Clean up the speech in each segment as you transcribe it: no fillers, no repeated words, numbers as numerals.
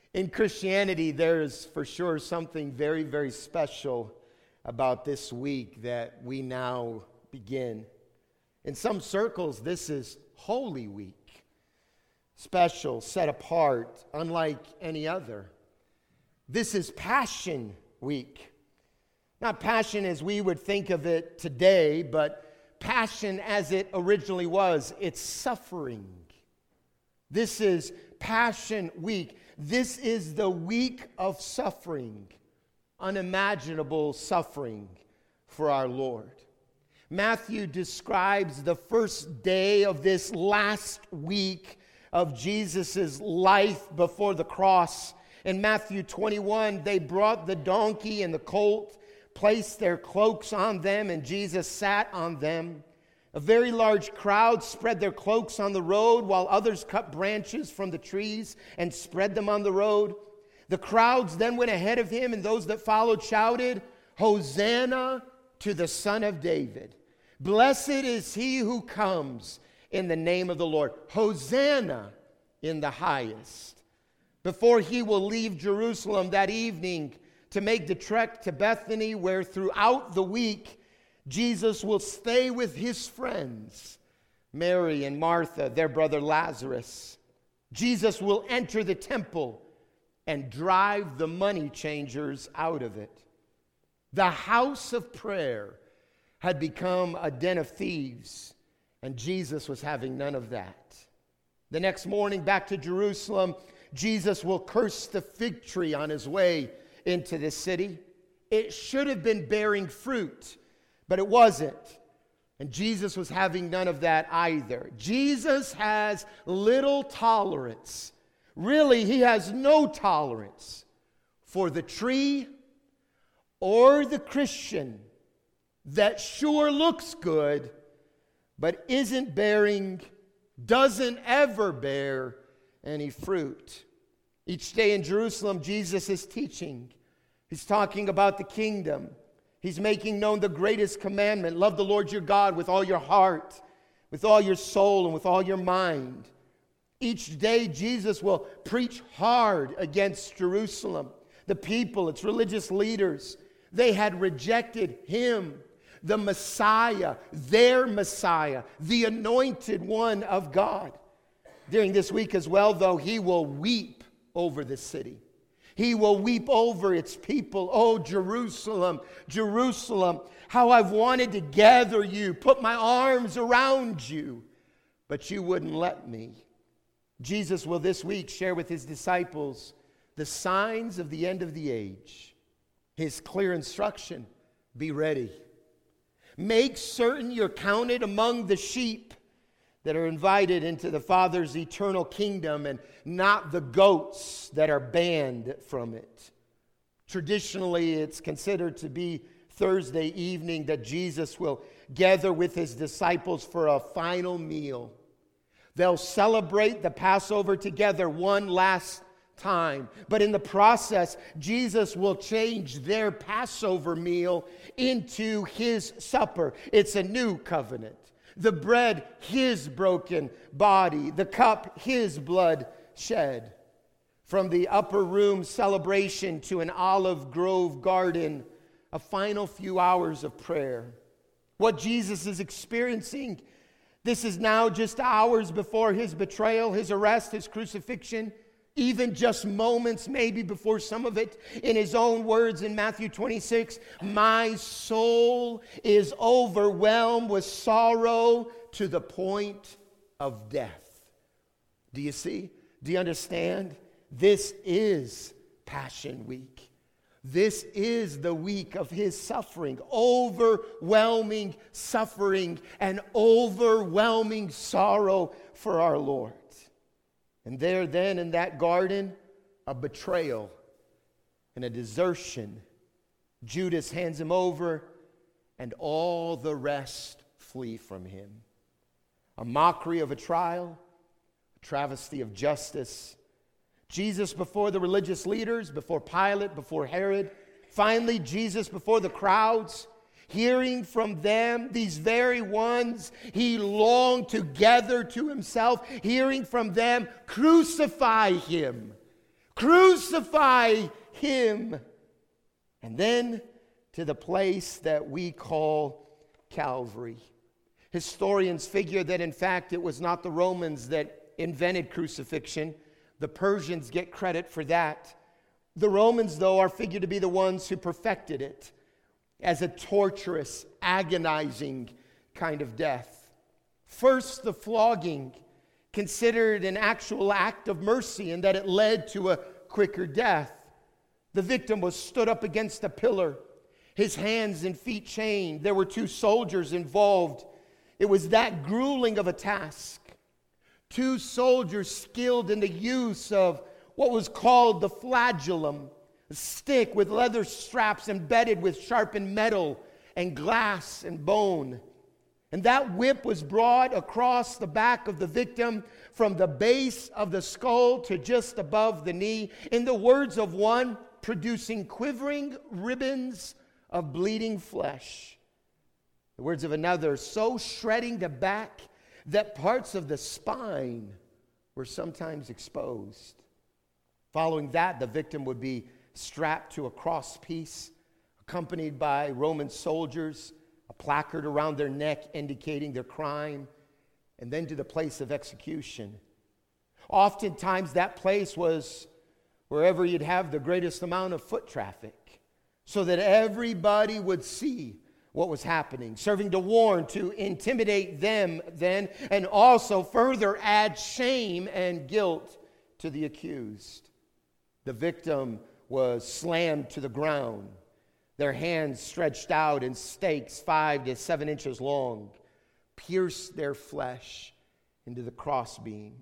In Christianity, there's for sure something very, very special about this week that we now begin. In some circles, this is Holy Week. Special, set apart, unlike any other. This is Passion Week. Not passion as we would think of it today, but passion as it originally was. It's suffering. This is Passion Week. This is the week of suffering, unimaginable suffering for our Lord. Matthew describes the first day of this last week of Jesus' life before the cross. In Matthew 21, they brought the donkey and the colt, placed their cloaks on them, and Jesus sat on them. A very large crowd spread their cloaks on the road, while others cut branches from the trees and spread them on the road. The crowds then went ahead of him, and those that followed shouted, "Hosanna to the Son of David. Blessed is he who comes in the name of the Lord. Hosanna in the highest." Before he will leave Jerusalem that evening to make the trek to Bethany, where throughout the week Jesus will stay with his friends, Mary and Martha, their brother Lazarus. Jesus will enter the temple and drive the money changers out of it. The house of prayer had become a den of thieves, and Jesus was having none of that. The next morning, back to Jerusalem, Jesus will curse the fig tree on his way into the city. It should have been bearing fruit, but it wasn't. And Jesus was having none of that either. Jesus has little tolerance. Really, he has no tolerance for the tree or the Christian that sure looks good, but isn't bearing, doesn't ever bear any fruit. Each day in Jerusalem, Jesus is teaching. He's talking about the kingdom. He's making known the greatest commandment: love the Lord your God with all your heart, with all your soul, and with all your mind. Each day, Jesus will preach hard against Jerusalem. The people, its religious leaders, they had rejected him, the Messiah, their Messiah, the anointed one of God. During this week as well, though, he will weep over the city. He will weep over its people. "Oh, Jerusalem, Jerusalem, how I've wanted to gather you, put my arms around you, but you wouldn't let me." Jesus will this week share with his disciples the signs of the end of the age. His clear instruction: be ready. Make certain you're counted among the sheep that are invited into the Father's eternal kingdom, and not the goats that are banned from it. Traditionally, it's considered to be Thursday evening that Jesus will gather with his disciples for a final meal. They'll celebrate the Passover together one last time. But in the process, Jesus will change their Passover meal into his supper. It's a new covenant. The bread, his broken body. The cup, his blood shed. From the upper room celebration to an olive grove garden, a final few hours of prayer. What Jesus is experiencing, this is now just hours before his betrayal, his arrest, his crucifixion. Even just moments maybe before some of it. In his own words in Matthew 26, "My soul is overwhelmed with sorrow to the point of death." Do you see? Do you understand? This is Passion Week. This is the week of his suffering. Overwhelming suffering and overwhelming sorrow for our Lord. And there then in that garden, a betrayal and a desertion. Judas hands him over, and all the rest flee from him. A mockery of a trial, a travesty of justice. Jesus before the religious leaders, before Pilate, before Herod. Finally, Jesus before the crowds. Hearing from them, these very ones he longed to gather to himself, hearing from them, "Crucify him! Crucify him. And then to the place that we call Calvary. Historians figure that in fact it was not the Romans that invented crucifixion. The Persians get credit for that. The Romans, though, are figured to be the ones who perfected it as a torturous, agonizing kind of death. First, the flogging, considered an actual act of mercy in that it led to a quicker death. The victim was stood up against a pillar, his hands and feet chained. There were 2 soldiers involved. It was that grueling of a task. 2 soldiers skilled in the use of what was called the flagellum, a stick with leather straps embedded with sharpened metal and glass and bone. And that whip was brought across the back of the victim from the base of the skull to just above the knee, in the words of one, producing quivering ribbons of bleeding flesh. The words of another, so shredding the back that parts of the spine were sometimes exposed. Following that, the victim would be strapped to a crosspiece, accompanied by Roman soldiers, a placard around their neck indicating their crime, and then to the place of execution. Oftentimes, that place was wherever you'd have the greatest amount of foot traffic, so that everybody would see what was happening, serving to warn, to intimidate them then, and also further add shame and guilt to the accused. The victim was slammed to the ground, their hands stretched out, and stakes 5 to 7 inches long pierced their flesh into the crossbeam.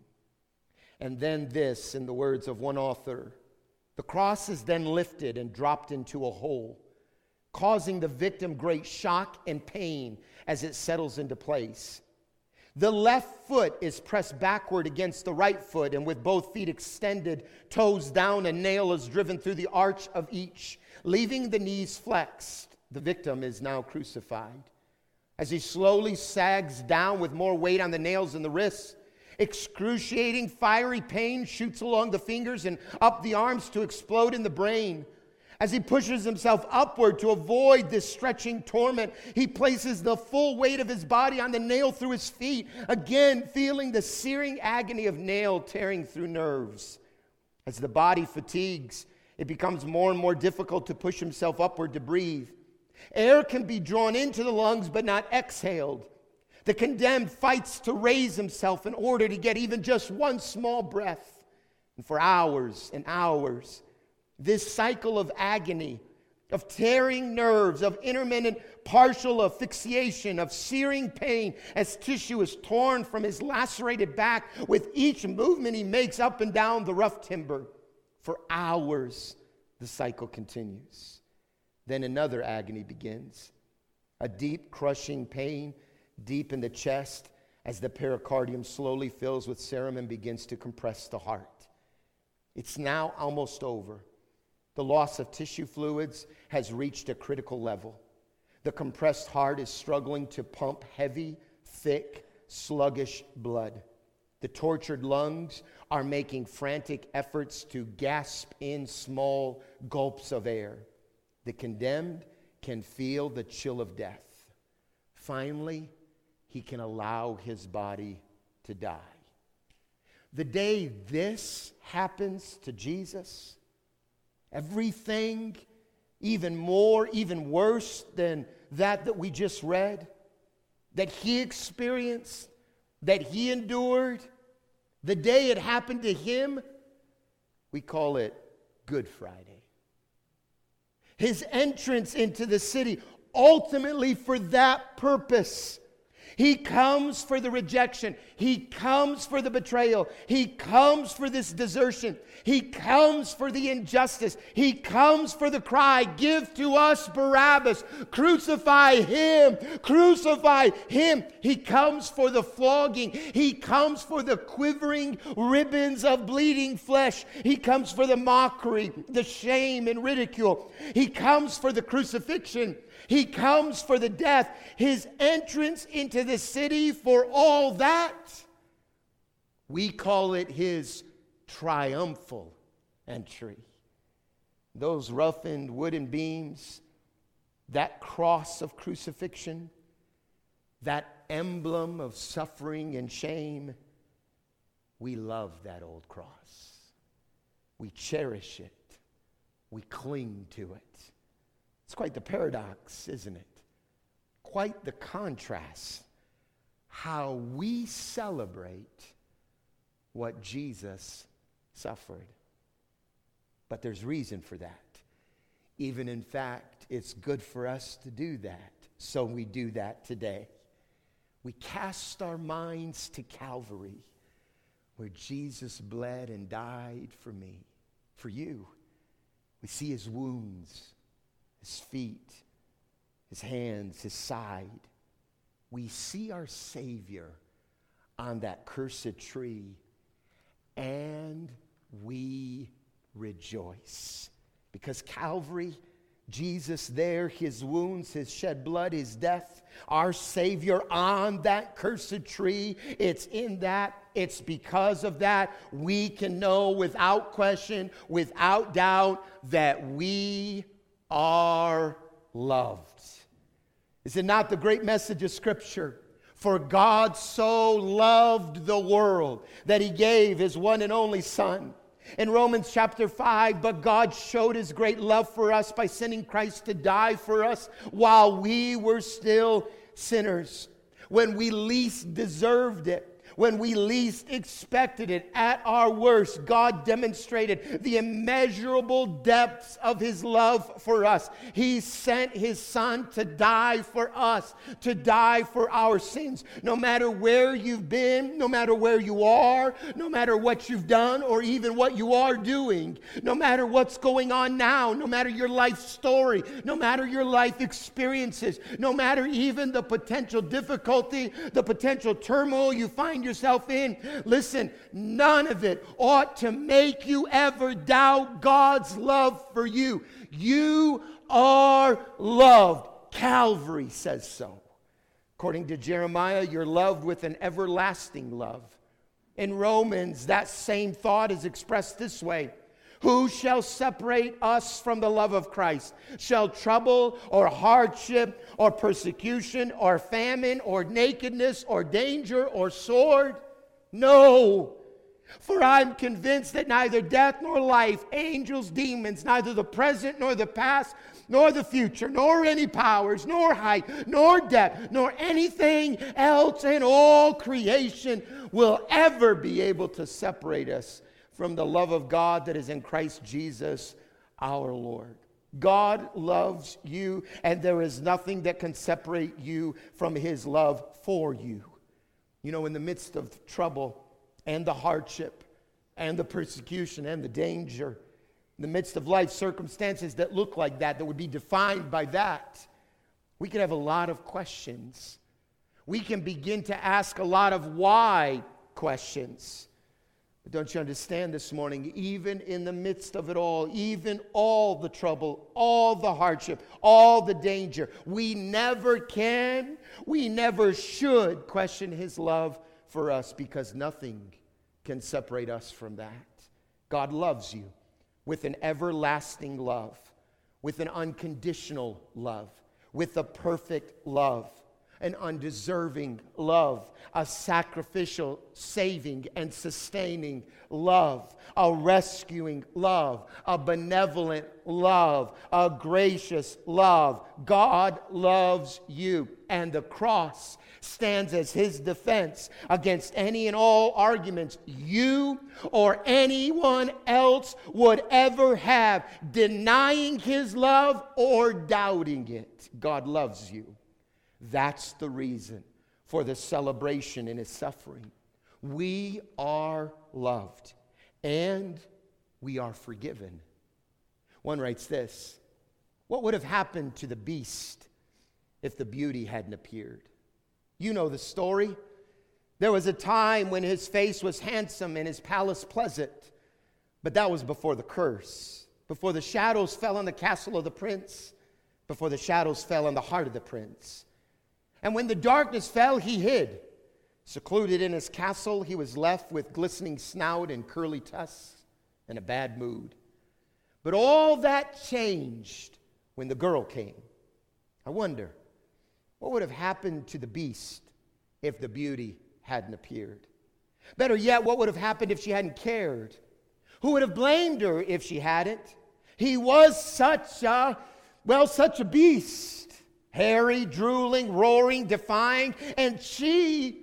And then this, in the words of one author, the cross is then lifted and dropped into a hole, causing the victim great shock and pain as it settles into place. The left foot is pressed backward against the right foot, and with both feet extended, toes down, a nail is driven through the arch of each, leaving the knees flexed. The victim is now crucified. As he slowly sags down with more weight on the nails and the wrists, excruciating fiery pain shoots along the fingers and up the arms to explode in the brain. As he pushes himself upward to avoid this stretching torment, he places the full weight of his body on the nail through his feet, again feeling the searing agony of nail tearing through nerves. As the body fatigues, it becomes more and more difficult to push himself upward to breathe. Air can be drawn into the lungs but not exhaled. The condemned fights to raise himself in order to get even just one small breath. And for hours and hours, this cycle of agony, of tearing nerves, of intermittent partial asphyxiation, of searing pain as tissue is torn from his lacerated back with each movement he makes up and down the rough timber. For hours, the cycle continues. Then another agony begins, a deep crushing pain deep in the chest as the pericardium slowly fills with serum and begins to compress the heart. It's now almost over. The loss of tissue fluids has reached a critical level. The compressed heart is struggling to pump heavy, thick, sluggish blood. The tortured lungs are making frantic efforts to gasp in small gulps of air. The condemned can feel the chill of death. Finally, he can allow his body to die. The day this happens to Jesus, everything even more, even worse than that we just read, that he experienced, that he endured, the day it happened to him, we call it Good Friday. His entrance into the city, ultimately for that purpose. He comes for the rejection. He comes for the betrayal. He comes for this desertion. He comes for the injustice. He comes for the cry, give to us Barabbas. Crucify him. Crucify him. He comes for the flogging. He comes for the quivering ribbons of bleeding flesh. He comes for the mockery, the shame and ridicule. He comes for the crucifixion. He comes for the death. His entrance into the city for all that, we call it his triumphal entry. Those roughened wooden beams, that cross of crucifixion, that emblem of suffering and shame, we love that old cross. We cherish it. We cling to it. It's quite the paradox, isn't it? Quite the contrast. How we celebrate what Jesus suffered. But there's reason for that. Even in fact, it's good for us to do that. So we do that today. We cast our minds to Calvary, where Jesus bled and died for me, for you. We see his wounds, his feet, his hands, his side. We see our Savior on that cursed tree, and we rejoice. Because Calvary, Jesus there, his wounds, his shed blood, his death, our Savior on that cursed tree, it's in that, it's because of that, we can know without question, without doubt, that we are loved. Is it not the great message of Scripture? For God so loved the world that he gave his one and only Son. In Romans chapter 5, but God showed his great love for us by sending Christ to die for us while we were still sinners. When we least deserved it, when we least expected it, at our worst, God demonstrated the immeasurable depths of his love for us. He sent his Son to die for us, to die for our sins. No matter where you've been, no matter where you are, no matter what you've done or even what you are doing, no matter what's going on now, no matter your life story, no matter your life experiences, no matter even the potential difficulty, the potential turmoil you find yourself in, listen, none of it ought to make you ever doubt God's love for you. You are loved. Calvary says so. According to Jeremiah, you're loved with an everlasting love. In Romans, that same thought is expressed this way. Who shall separate us from the love of Christ? Shall trouble or hardship or persecution or famine or nakedness or danger or sword? No. For I'm convinced that neither death nor life, angels, demons, neither the present nor the past, nor the future, nor any powers, nor height, nor depth, nor anything else in all creation will ever be able to separate us from the love of God that is in Christ Jesus our Lord. God loves you, and there is nothing that can separate you from his love for you. You know, in the midst of trouble and the hardship and the persecution and the danger, in the midst of life circumstances that look like that would be defined by that, we could have a lot of questions. We can begin to ask a lot of why questions. But don't you understand this morning, even in the midst of it all, even all the trouble, all the hardship, all the danger, we never can, we never should question his love for us, because nothing can separate us from that. God loves you with an everlasting love, with an unconditional love, with a perfect love, an undeserving love, a sacrificial, saving, and sustaining love, a rescuing love, a benevolent love, a gracious love. God loves you, and the cross stands as his defense against any and all arguments you or anyone else would ever have, denying his love or doubting it. God loves you. That's the reason for the celebration in his suffering. We are loved, and we are forgiven. One writes this: what would have happened to the beast if the beauty hadn't appeared? You know the story. There was a time when his face was handsome and his palace pleasant, but that was before the curse, before the shadows fell on the castle of the prince, before the shadows fell on the heart of the prince. And when the darkness fell, he hid. Secluded in his castle, he was left with glistening snout and curly tusks and a bad mood. But all that changed when the girl came. I wonder, what would have happened to the beast if the beauty hadn't appeared? Better yet, what would have happened if she hadn't cared? Who would have blamed her if she hadn't? He was such a beast. Hairy, drooling, roaring, defying. And she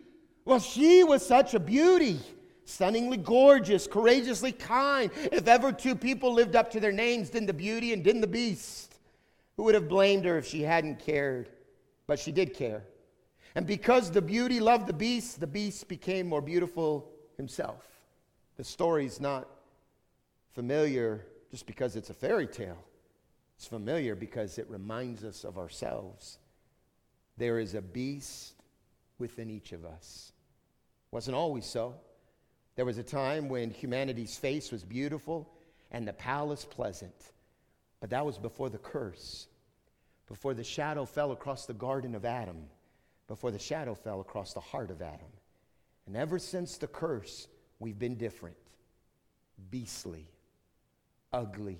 was such a beauty. Stunningly gorgeous, courageously kind. If ever two people lived up to their names, didn't the beauty and didn't the beast? Who would have blamed her if she hadn't cared? But she did care. And because the beauty loved the beast became more beautiful himself. The story's not familiar just because it's a fairy tale. It's familiar because it reminds us of ourselves. There is a beast within each of us. Wasn't always so. There was a time when humanity's face was beautiful and the palace pleasant. But that was before the curse, before the shadow fell across the Garden of Adam, before the shadow fell across the heart of Adam. And ever since the curse, we've been different, beastly, ugly,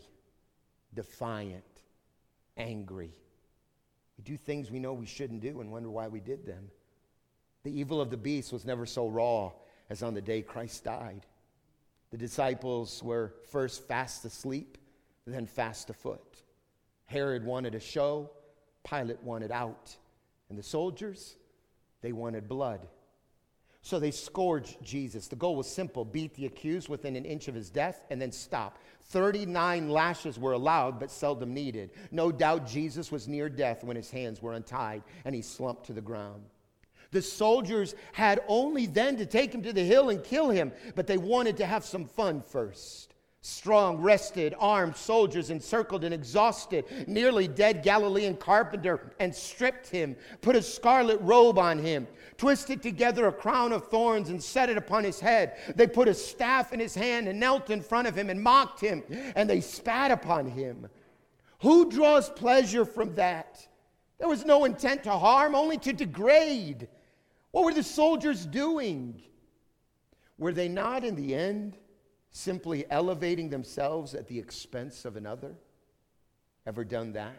defiant, angry. We do things we know we shouldn't do and wonder why we did them. The evil of the beast was never so raw as on the day Christ died. The disciples were first fast asleep, then fast afoot. Herod wanted a show, Pilate wanted out. And the soldiers, they wanted blood. So they scourged Jesus. The goal was simple: beat the accused within an inch of his death and then stop. 39 lashes were allowed but seldom needed. No doubt Jesus was near death when his hands were untied and he slumped to the ground. The soldiers had only then to take him to the hill and kill him, but they wanted to have some fun first. Strong, rested, armed soldiers encircled an exhausted, nearly dead Galilean carpenter and stripped him, put a scarlet robe on him, twisted together a crown of thorns and set it upon his head. They put a staff in his hand and knelt in front of him and mocked him, and they spat upon him. Who draws pleasure from that? There was no intent to harm, only to degrade. What were the soldiers doing? Were they not, in the end, simply elevating themselves at the expense of another? Ever done that?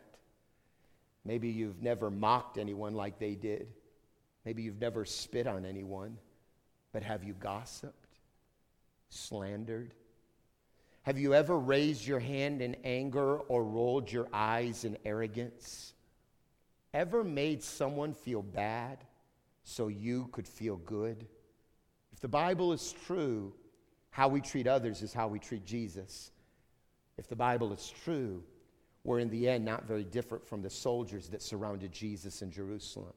Maybe you've never mocked anyone like they did. Maybe you've never spit on anyone. But have you gossiped? Slandered? Have you ever raised your hand in anger or rolled your eyes in arrogance? Ever made someone feel bad so you could feel good? If the Bible is true, how we treat others is how we treat Jesus. If the Bible is true, we're in the end not very different from the soldiers that surrounded Jesus in Jerusalem.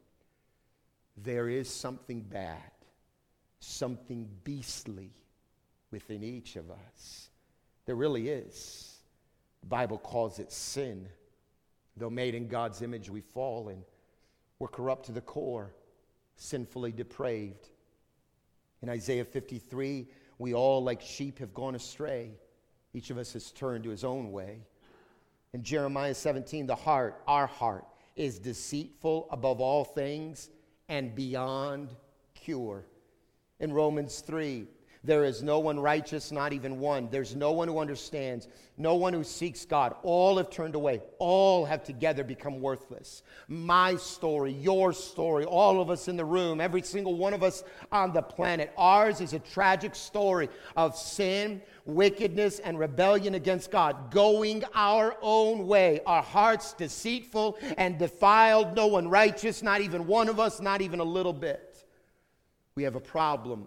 There is something bad, something beastly within each of us. There really is. The Bible calls it sin. Though made in God's image, we've fallen. We're corrupt to the core, sinfully depraved. In Isaiah 53, we all like sheep have gone astray. Each of us has turned to his own way. In Jeremiah 17, the heart, our heart, is deceitful above all things and beyond cure. In Romans 3, there is no one righteous, not even one. There's no one who understands, no one who seeks God. All have turned away. All have together become worthless. My story, your story, all of us in the room, every single one of us on the planet. Ours is a tragic story of sin, wickedness, and rebellion against God, going our own way. Our hearts deceitful and defiled. No one righteous, not even one of us, not even a little bit. We have a problem.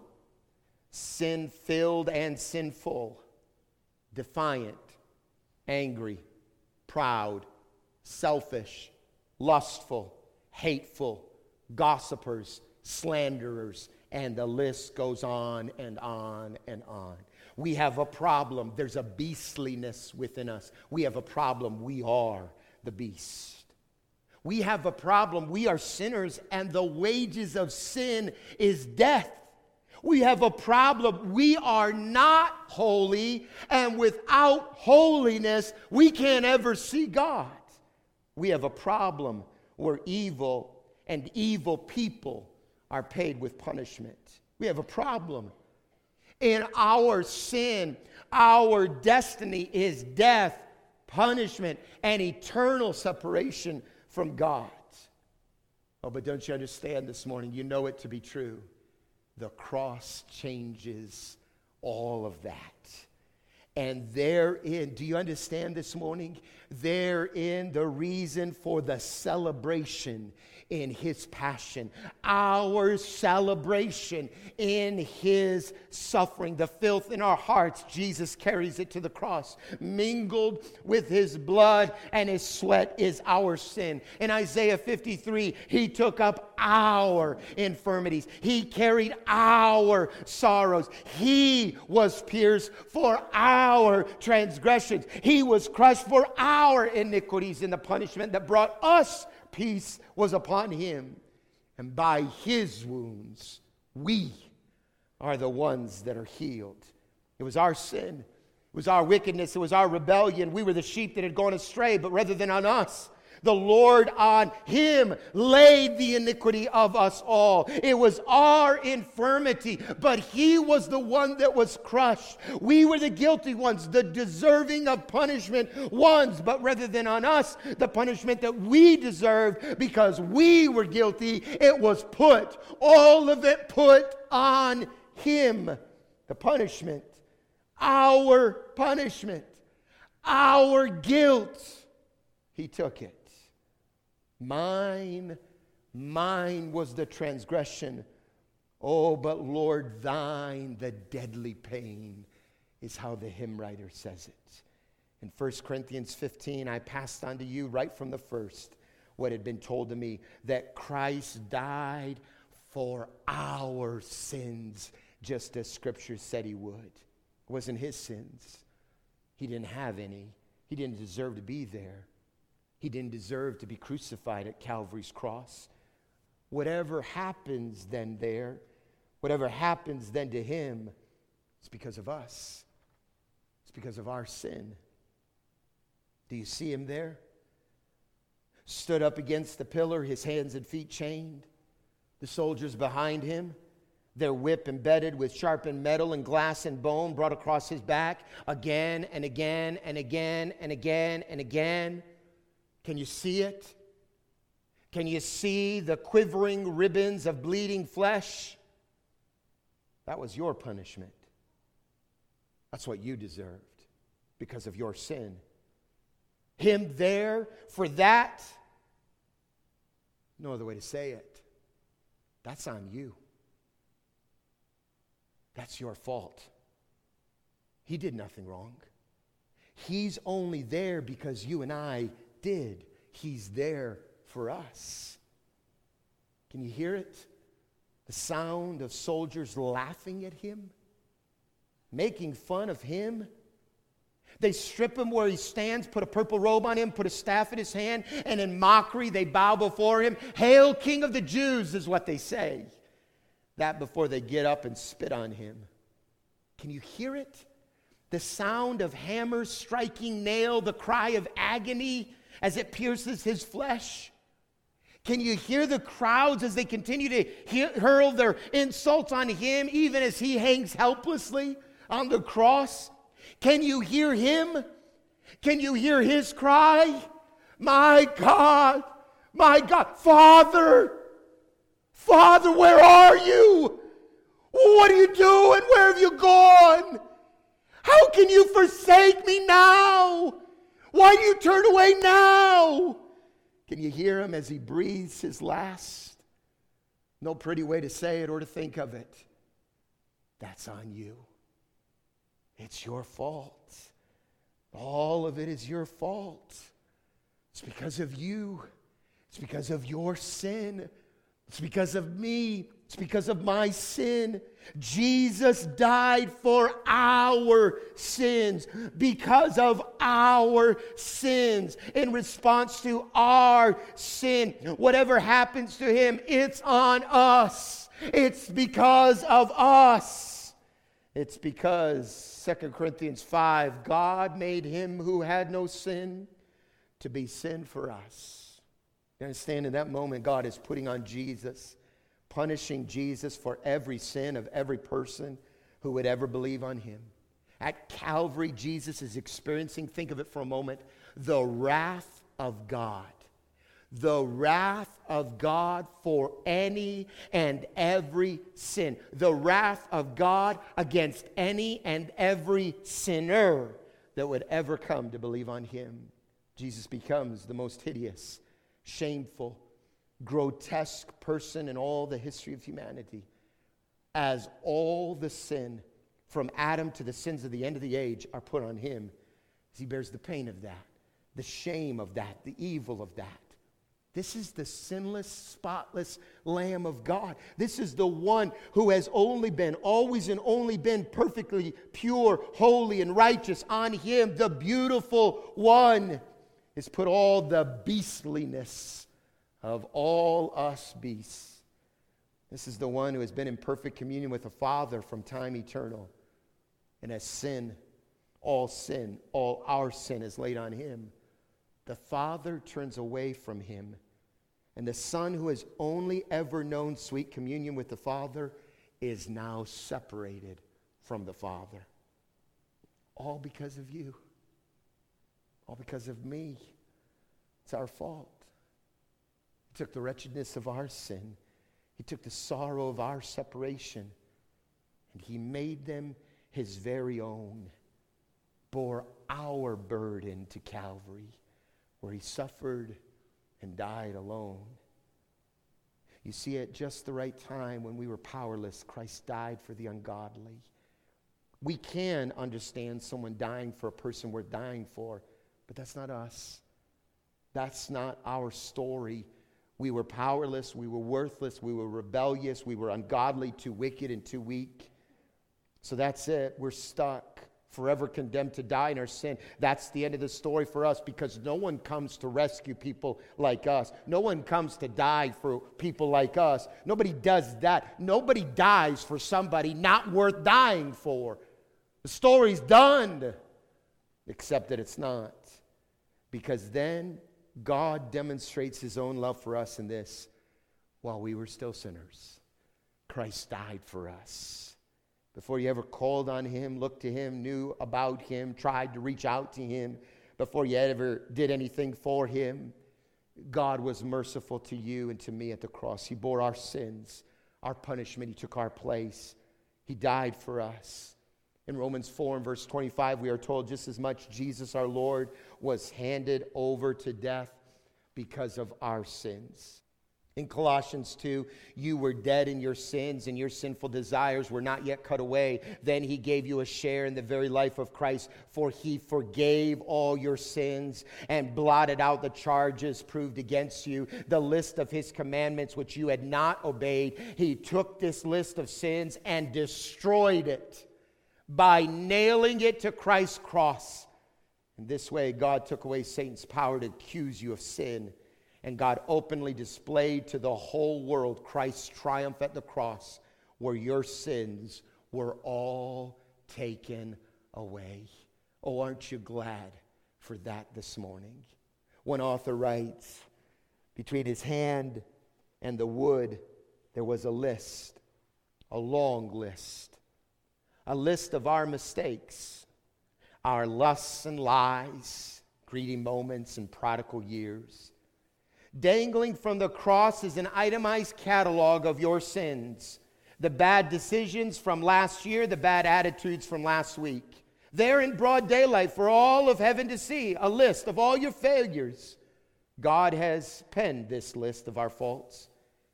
Sin-filled and sinful, defiant, angry, proud, selfish, lustful, hateful, gossipers, slanderers, and the list goes on and on and on. We have a problem. There's a beastliness within us. We have a problem. We are the beast. We have a problem. We are sinners, and the wages of sin is death. We have a problem. We are not holy, and without holiness, we can't ever see God. We have a problem where evil and evil people are paid with punishment. We have a problem. In our sin, our destiny is death punishment, and eternal separation from God. Oh, but don't you understand this morning? You know it to be true. The cross changes all of that. And therein, do you understand this morning? Therein the reason for the celebration in his passion, our celebration in his suffering. The filth in our hearts, Jesus carries it to the cross. Mingled with his blood and his sweat is our sin. In Isaiah 53, he took up our infirmities. He carried our sorrows. He was pierced for our transgressions. He was crushed for our iniquities, and the punishment that brought us peace was upon him. And by his wounds, we are the ones that are healed. It was our sin. It was our wickedness. It was our rebellion. We were the sheep that had gone astray, but rather than on us, the Lord on him laid the iniquity of us all. It was our infirmity, but he was the one that was crushed. We were the guilty ones, the deserving of punishment ones, but rather than on us, the punishment that we deserved because we were guilty, it was put, all of it put on him. The punishment, our guilt, he took it. Mine was the transgression. Oh, but Lord, thine the deadly pain, is how the hymn writer says it. In 1 Corinthians 15, I passed on to you right from the first what had been told to me, that Christ died for our sins, just as Scripture said he would. It wasn't his sins. He didn't have any. He didn't deserve to be there. He didn't deserve to be crucified at Calvary's cross. Whatever happens then there, whatever happens then to him, it's because of us. It's because of our sin. Do you see him there? Stood up against the pillar, his hands and feet chained. The soldiers behind him, their whip embedded with sharpened metal and glass and bone, brought across his back again and again and again and again and again. Can you see it? Can you see the quivering ribbons of bleeding flesh? That was your punishment. That's what you deserved because of your sin. Him there for that? No other way to say it. That's on you. That's your fault. He did nothing wrong. He's only there because you and I did. He's there for us. Can you hear it? The sound of soldiers laughing at him, making fun of him. They strip him where he stands, put a purple robe on him, put a staff in his hand, and in mockery they bow before him. "Hail, King of the Jews," is what they say. That before they get up and spit on him. Can you hear it? The sound of hammers striking nail, the cry of agony as it pierces his flesh. Can you hear the crowds as they continue to hurl their insults on him, even as he hangs helplessly on the cross? Can you hear him? Can you hear his cry? My God, Father, where are you? What are you doing? Where have you gone? How can you forsake me now? Why do you turn away now? Can you hear him as he breathes his last? No pretty way to say it or to think of it. That's on you. It's your fault. All of it is your fault. It's because of you. It's because of your sin. It's because of me. It's because of my sin. Jesus died for our sins, because of our sins, in response to our sin. Whatever happens to him, it's on us. It's because of us. It's because 2 Corinthians 5, God made him who had no sin to be sin for us. You understand, in that moment, God is putting on Jesus, punishing Jesus for every sin of every person who would ever believe on him. At Calvary, Jesus is experiencing, think of it for a moment, the wrath of God. The wrath of God for any and every sin. The wrath of God against any and every sinner that would ever come to believe on him. Jesus becomes the most hideous, shameful, grotesque person in all the history of humanity, as all the sin from Adam to the sins of the end of the age are put on him, as he bears the pain of that, the shame of that, the evil of that. This is the sinless, spotless Lamb of God. This is the one who has always and only been perfectly pure, holy, and righteous. On him, the beautiful one, has put all the beastliness of all us beasts. This is the one who has been in perfect communion with the Father from time eternal. And as sin, all our sin is laid on him. The Father turns away from him. And the Son, who has only ever known sweet communion with the Father, is now separated from the Father. All because of you. All because of me. It's our fault. He took the wretchedness of our sin. He took the sorrow of our separation. And he made them his very own. Bore our burden to Calvary, where he suffered and died alone. You see, at just the right time when we were powerless, Christ died for the ungodly. We can understand someone dying for a person worth dying for, but that's not us. That's not our story. We were powerless, we were worthless, we were rebellious, we were ungodly, too wicked, and too weak. So that's it. We're stuck, forever condemned to die in our sin. That's the end of the story for us, because no one comes to rescue people like us. No one comes to die for people like us. Nobody does that. Nobody dies for somebody not worth dying for. The story's done, except that it's not. Because then God demonstrates his own love for us in this: while we were still sinners, Christ died for us. Before you ever called on him, looked to him, knew about him, tried to reach out to him, before you ever did anything for him, God was merciful to you and to me at the cross. He bore our sins, our punishment. He took our place. He died for us. In Romans 4 and verse 25, we are told just as much Jesus our Lord was handed over to death because of our sins. In Colossians 2, you were dead in your sins, and your sinful desires were not yet cut away. Then he gave you a share in the very life of Christ, for he forgave all your sins and blotted out the charges proved against you, the list of his commandments which you had not obeyed. He took this list of sins and destroyed it by nailing it to Christ's cross. In this way, God took away Satan's power to accuse you of sin. And God openly displayed to the whole world Christ's triumph at the cross, where your sins were all taken away. Oh, aren't you glad for that this morning? One author writes, between his hand and the wood, there was a list, a long list, a list of our mistakes, our lusts and lies, greedy moments and prodigal years. Dangling from the cross is an itemized catalog of your sins. The bad decisions from last year, the bad attitudes from last week. There in broad daylight for all of heaven to see, a list of all your failures. God has penned this list of our faults.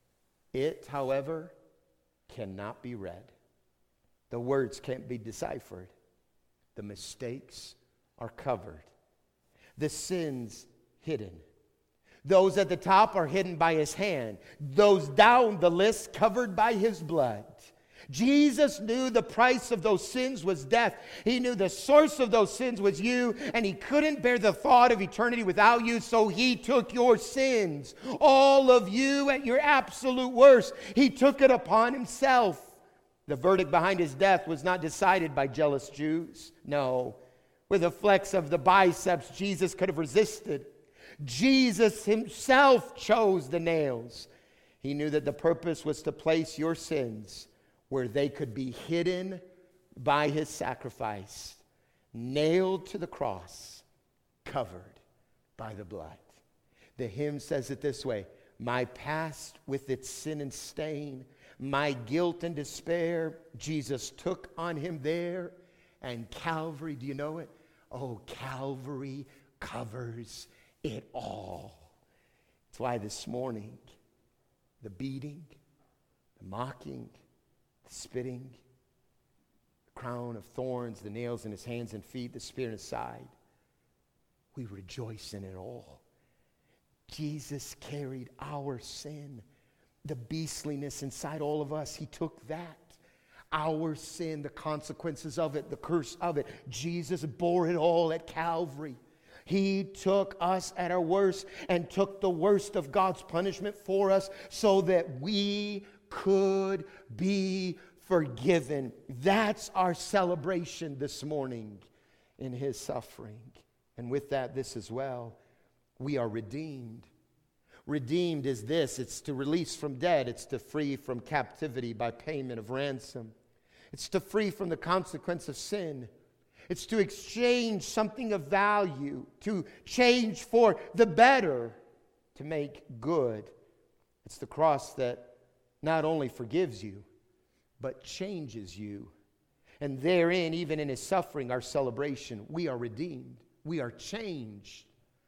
It, however, cannot be read. The words can't be deciphered. The mistakes are covered. The sins hidden. Those at the top are hidden by his hand. Those down the list covered by his blood. Jesus knew the price of those sins was death. He knew the source of those sins was you, and he couldn't bear the thought of eternity without you, so he took your sins. All of you at your absolute worst. He took it upon himself. The verdict behind his death was not decided by jealous Jews. No. With a flex of the biceps, Jesus could have resisted. Jesus himself chose the nails. He knew that the purpose was to place your sins where they could be hidden by his sacrifice. nailed to the cross, covered by the blood. The hymn says it this way: my past with its sin and stain, my guilt and despair, Jesus took on him there. And Calvary, do you know it? Oh, Calvary covers it all. That's why this morning, the beating, the mocking, the spitting, the crown of thorns, the nails in his hands and feet, the spear in his side, we rejoice in it all. Jesus carried our sin, the beastliness inside all of us. He took that. Our sin, the consequences of it, the curse of it. Jesus bore it all at Calvary. He took us at our worst and took the worst of God's punishment for us so that we could be forgiven. That's our celebration this morning in his suffering. And with that, this as well, we are redeemed. Redeemed is this: it's to release from debt, it's to free from captivity by payment of ransom. It's to free from the consequence of sin. It's to exchange something of value, to change for the better, to make good. It's the cross that not only forgives you, but changes you. And therein, even in his suffering, our celebration, we are redeemed. We are changed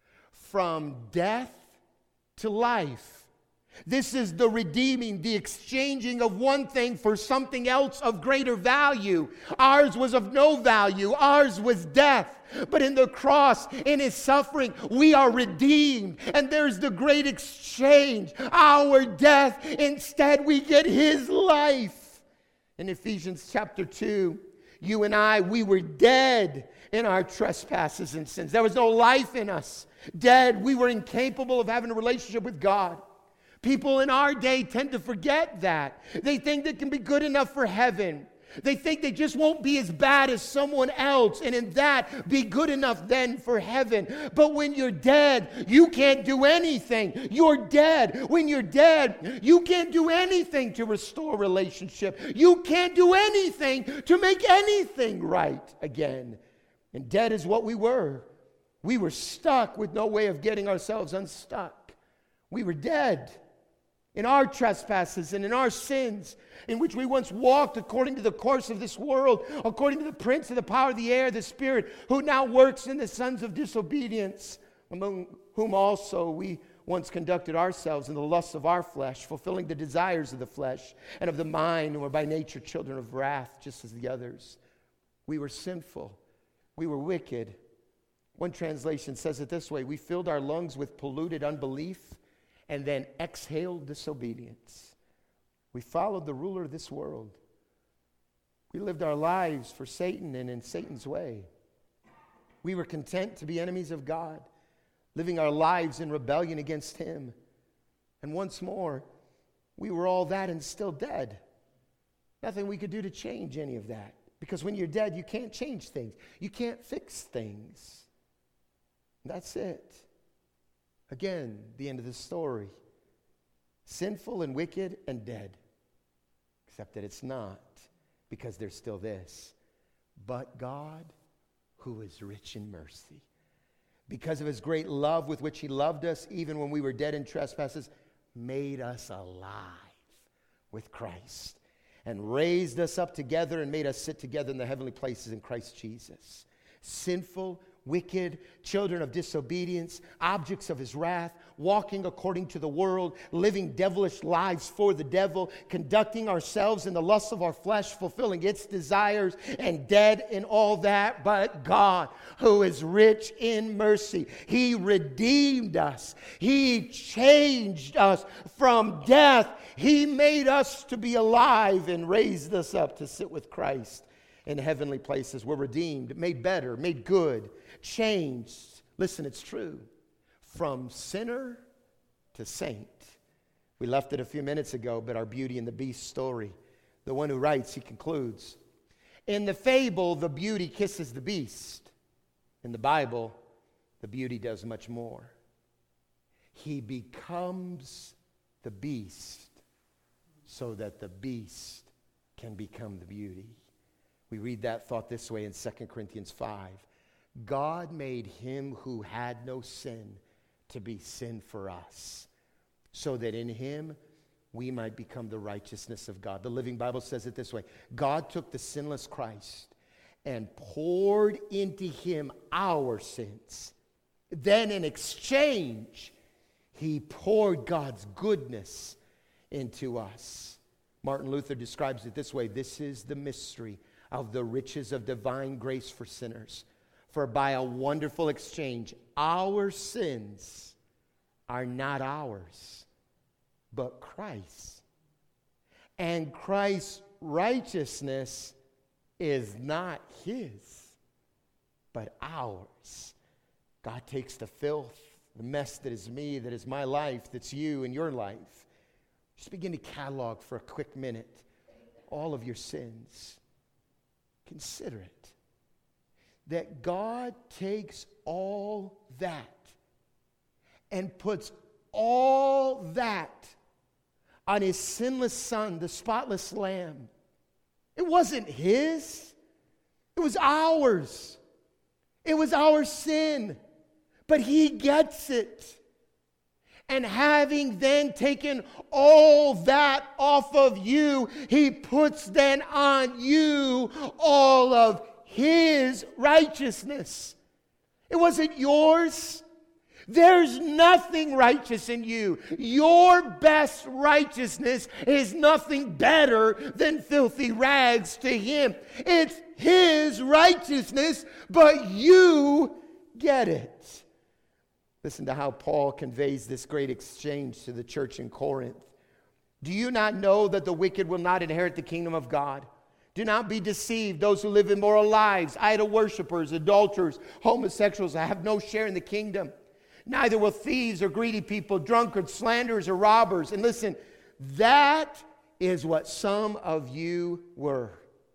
from death to life. This is the redeeming, the exchanging of one thing for something else of greater value. Ours was of no value. Ours was death. But in the cross, in his suffering, we are redeemed. And there's the great exchange. Our death, instead we get his life. In Ephesians chapter 2, you and I, we were dead in our trespasses and sins. There was no life in us. Dead. We were incapable of having a relationship with God. People in our day tend to forget that. They think they can be good enough for heaven. They think they just won't be as bad as someone else, and in that, be good enough then for heaven. But when you're dead, you can't do anything. You're dead. When you're dead, you can't do anything to restore relationship. You can't do anything to make anything right again. And dead is what we were. We were stuck with no way of getting ourselves unstuck. We were dead in our trespasses and in our sins, in which we once walked according to the course of this world, according to the prince of the power of the air, the spirit, who now works in the sons of disobedience, among whom also we once conducted ourselves in the lusts of our flesh, fulfilling the desires of the flesh and of the mind, and were by nature children of wrath, just as the others. We were sinful. We were wicked. One translation says it this way: we filled our lungs with polluted unbelief and then exhaled disobedience. We followed the ruler of this world. We lived our lives for Satan and in Satan's way. We were content to be enemies of God, living our lives in rebellion against him. And once more, we were all that and still dead. Nothing we could do to change any of that. Because when you're dead, you can't change things. You can't fix things. That's it. Again, the end of the story. Sinful and wicked and dead. Except that it's not, because there's still this. But God, who is rich in mercy, because of his great love with which he loved us, even when we were dead in trespasses, made us alive with Christ, and raised us up together and made us sit together in the heavenly places in Christ Jesus. Sinful, wicked, children of disobedience, objects of his wrath, walking according to the world, living devilish lives for the devil, conducting ourselves in the lusts of our flesh, fulfilling its desires, and dead in all that. But God, who is rich in mercy, he redeemed us. He changed us from death. He made us to be alive and raised us up to sit with Christ in heavenly places. We're redeemed, made better, made good, changed. Listen, it's true. From sinner to saint. We left it a few minutes ago, but our Beauty and the Beast story. The one who writes, he concludes, in the fable, the beauty kisses the beast. In the Bible, the beauty does much more. He becomes the beast so that the beast can become the beauty. We read that thought this way in 2 Corinthians 5. God made him who had no sin to be sin for us, so that in him we might become the righteousness of God. The Living Bible says it this way. God took the sinless Christ and poured into him our sins. Then in exchange, he poured God's goodness into us. Martin Luther describes it this way. This is the mystery of the riches of divine grace for sinners. For by a wonderful exchange, our sins are not ours, but Christ's. And Christ's righteousness is not his, but ours. God takes the filth, the mess that is me, that is my life, that's you and your life. Just begin to catalog for a quick minute all of your sins. Consider it. That God takes all that and puts all that on his sinless Son, the spotless Lamb. It wasn't his. It was ours. It was our sin. But he gets it. And having then taken all that off of you, he puts then on you all of his righteousness. It wasn't yours. There's nothing righteous in you. Your best righteousness is nothing better than filthy rags to him. It's his righteousness, but you get it. Listen to how Paul conveys this great exchange to the church in Corinth. Do you not know that the wicked will not inherit the kingdom of God? Do not be deceived. Those who live immoral lives, idol worshipers, adulterers, homosexuals have no share in the kingdom. Neither will thieves or greedy people, drunkards, slanderers, or robbers. And listen, that is what some of you were.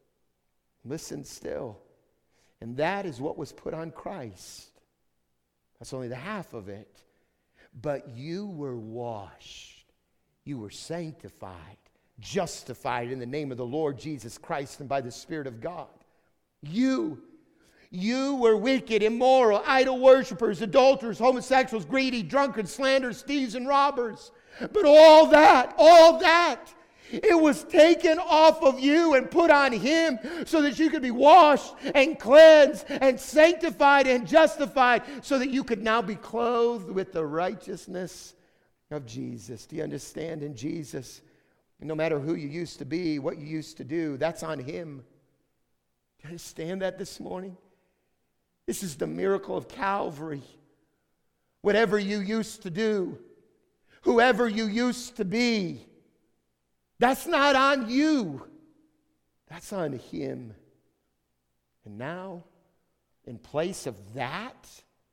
Listen still. And that is what was put on Christ. That's only the half of it. But you were washed. You were sanctified, justified in the name of the Lord Jesus Christ and by the Spirit of God. You were wicked, immoral, idol worshipers, adulterers, homosexuals, greedy, drunkards, slanderers, thieves, and robbers. But all that, it was taken off of you and put on him so that you could be washed and cleansed and sanctified and justified so that you could now be clothed with the righteousness of Jesus. Do you understand? In Jesus, no matter who you used to be, what you used to do, that's on him. Do you understand that this morning? This is the miracle of Calvary. Whatever you used to do, whoever you used to be, that's not on you. That's on him. And now, in place of that,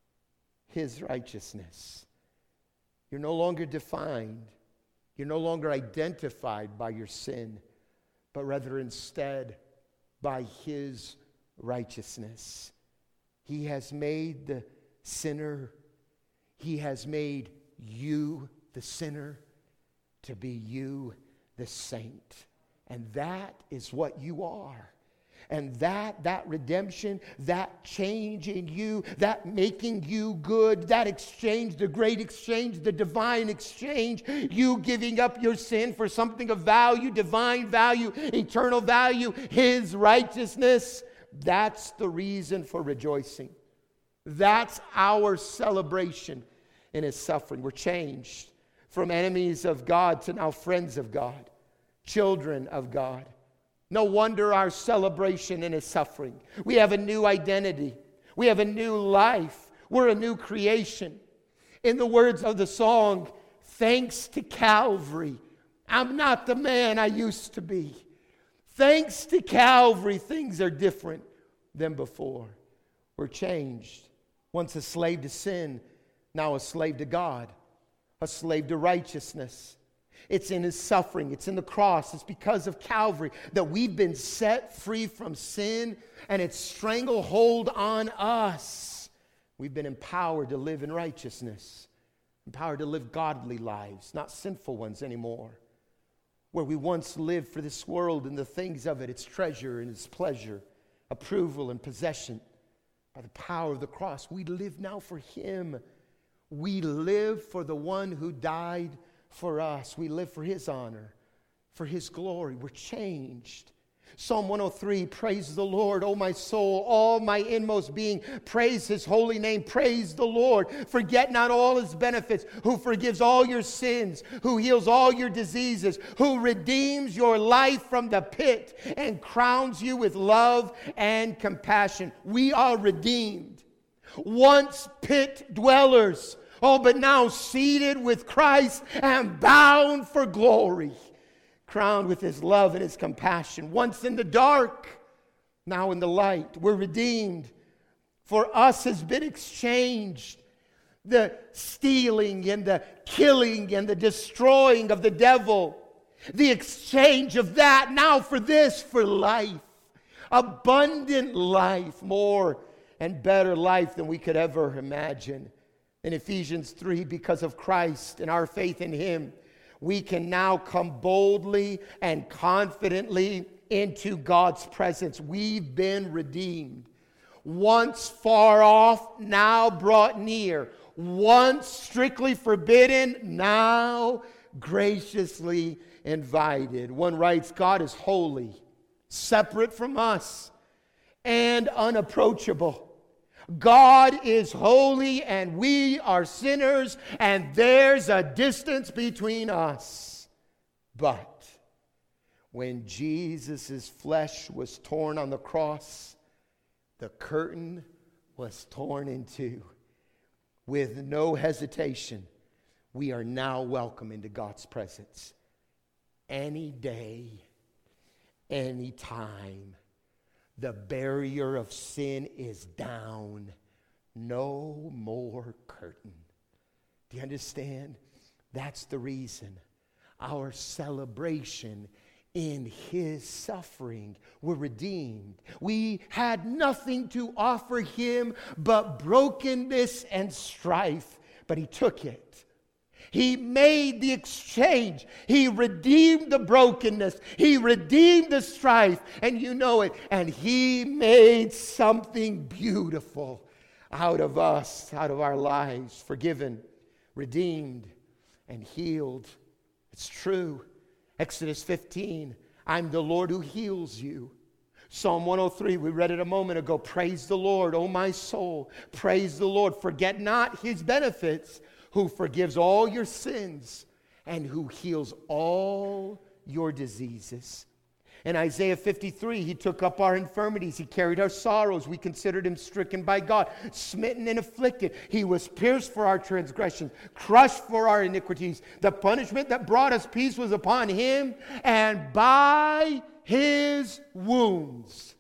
his righteousness. You're no longer defined. You're no longer identified by your sin, but rather instead by his righteousness. He has made the sinner, he has made you the sinner to be you the saint. And that is what you are. And that redemption, that change in you, that making you good, that exchange, the great exchange, the divine exchange, you giving up your sin for something of value, divine value, eternal value, his righteousness, that's the reason for rejoicing. That's our celebration in his suffering. We're changed from enemies of God to now friends of God, children of God. No wonder our celebration in his suffering. We have a new identity. We have a new life. We're a new creation. In the words of the song, thanks to Calvary, I'm not the man I used to be. Thanks to Calvary, things are different than before. We're changed. Once a slave to sin, now a slave to God, a slave to righteousness. It's in his suffering. It's in the cross. It's because of Calvary that we've been set free from sin and its stranglehold on us. We've been empowered to live in righteousness, empowered to live godly lives, not sinful ones anymore. Where we once lived for this world and the things of it, its treasure and its pleasure, approval, and possession by the power of the cross. We live now for Him. We live for the one who died for us. We live for His honor, for His glory. We're changed. Psalm 103, praise the Lord, O my soul, all my inmost being. Praise His holy name. Praise the Lord. Forget not all His benefits, who forgives all your sins, who heals all your diseases, who redeems your life from the pit and crowns you with love and compassion. We are redeemed. Once pit dwellers, but now seated with Christ and bound for glory. Crowned with His love and His compassion. Once in the dark, now in the light. We're redeemed. For us has been exchanged the stealing and the killing and the destroying of the devil. The exchange of that now for this, for life. Abundant life, more and better life than we could ever imagine. In Ephesians 3, because of Christ and our faith in Him, we can now come boldly and confidently into God's presence. We've been redeemed. Once far off, now brought near. Once strictly forbidden, now graciously invited. One writes, God is holy, separate from us, and unapproachable. God is holy and we are sinners, and there's a distance between us. But when Jesus' flesh was torn on the cross, the curtain was torn in two. With no hesitation, we are now welcome into God's presence. Any day, any time. The barrier of sin is down. No more curtain. Do you understand? That's the reason. Our celebration in His suffering. We're redeemed. We had nothing to offer Him but brokenness and strife, but He took it. He made the exchange. He redeemed the brokenness. He redeemed the strife. And you know it. And He made something beautiful out of us, out of our lives. Forgiven, redeemed, and healed. It's true. Exodus 15, I'm the Lord who heals you. Psalm 103, we read it a moment ago. Praise the Lord, O my soul. Praise the Lord. Forget not His benefits, who forgives all your sins and who heals all your diseases. In Isaiah 53, He took up our infirmities. He carried our sorrows. We considered Him stricken by God, smitten and afflicted. He was pierced for our transgressions, crushed for our iniquities. The punishment that brought us peace was upon Him, and by His wounds